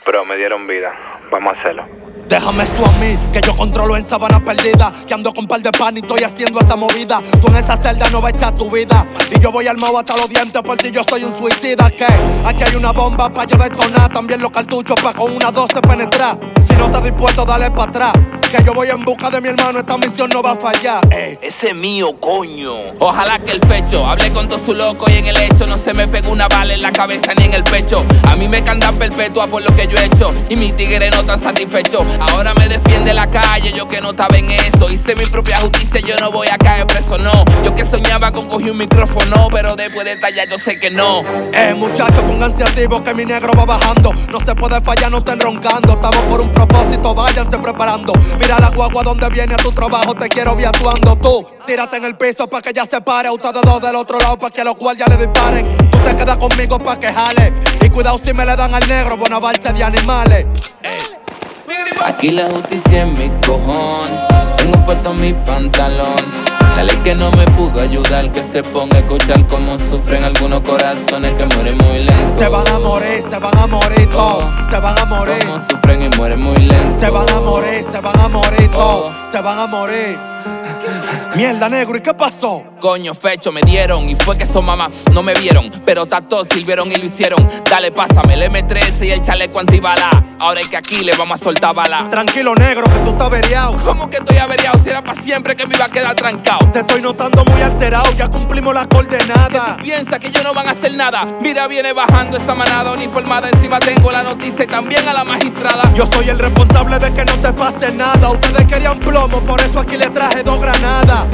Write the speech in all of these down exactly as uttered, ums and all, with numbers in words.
Bro, me dieron vida. Vamos a hacerlo. Déjame eso a mí, que yo controlo en sabana perdida. Que ando con par de pan y estoy haciendo esa movida. Tú en esa celda no vas a echar tu vida. Y yo voy armado hasta los dientes por ti, yo soy un suicida. Que aquí hay una bomba pa' yo detonar. También los cartuchos pa' con una doce penetrar. Si no estás dispuesto, dale pa' atrás. Que yo voy en busca de mi hermano, esta misión no va a fallar. Ey. Ese es mío, coño. Ojalá que el fecho hable con todo su loco y en el hecho no se me pegue una bala en la cabeza ni en el pecho. A mí me cantan perpetua por lo que yo he hecho y mi tigre no tan satisfecho. Ahora me defiende la calle, yo que no estaba en eso. Hice mi propia justicia, yo no voy a caer preso, no. Yo que soñaba con coger un micrófono, pero después de tallar yo sé que no. Eh, muchachos, pónganse activos que mi negro va bajando. No se puede fallar, no estén roncando. Estamos por un propósito, váyanse preparando. Mira la guagua donde viene a tu trabajo, te quiero vi actuando. Tú, tírate en el piso pa' que ya se pare. Ustedes dos del otro lado pa' que los guardias le disparen. Tú te quedas conmigo pa' que jale. Y cuidado si me le dan al negro, buena balsa de animales. Aquí la justicia en mi cojón. Tengo puesto mi pantalón. La ley que no me pudo ayudar, que se ponga a escuchar cómo sufren algunos corazones que mueren muy lento. Se van a morir, se van a morir todos. Oh, se van a morir. Cómo sufren y mueren muy lento. Se van a morir, se van a morir todos. Oh. Se van a morir. Mierda, negro, ¿y qué pasó? Coño, fecho, me dieron y fue que son mamá no me vieron, pero tatos sirvieron y lo hicieron. Dale, pásame el eme trece y el chaleco antibala. Ahora es que aquí le vamos a soltar bala. Tranquilo, negro, que tú estás averiado. ¿Cómo que estoy averiado? Si era pa' siempre que me iba a quedar trancado. Te estoy notando muy alterado, ya cumplimos las coordenadas. ¿Tú piensas que ellos no van a hacer nada? Mira, viene bajando esa manada uniformada. Encima tengo la noticia y también a la magistrada. Yo soy el responsable de que no te pase nada. Ustedes querían plomo, por eso aquí le traje dos granadas.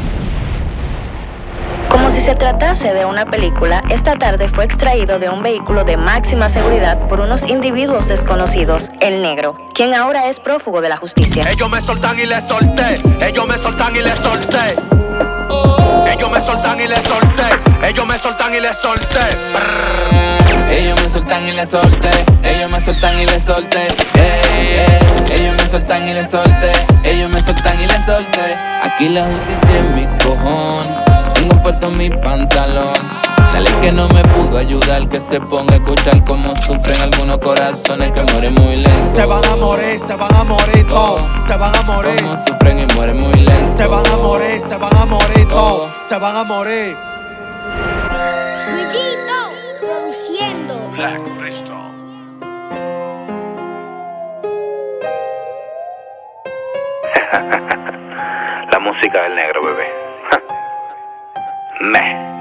Como si se tratase de una película, esta tarde fue extraído de un vehículo de máxima seguridad por unos individuos desconocidos, el negro, quien ahora es prófugo de la justicia. Ellos me soltan y les solté, ellos me soltan y les solté. Ellos me soltan y les solté, ellos me soltan y les solté. Ellos me soltan y les solté, ellos me soltan y les solté. Eh, eh. Ellos me soltan y les solté, ellos me soltan y les solté. Aquí la justicia es mi cojón. Tengo puesto mi pantalón. La ley que no me pudo ayudar, que se ponga a escuchar cómo sufren algunos corazones que mueren muy lento. Se van a morir, se van a morir todos. Oh, se van a morir. Cómo sufren y mueren muy lento. Se van a morir, se van a morir todos. Oh. Se van a morir. Luisito produciendo. Black Freestyle. La música del negro, bebé. Meh.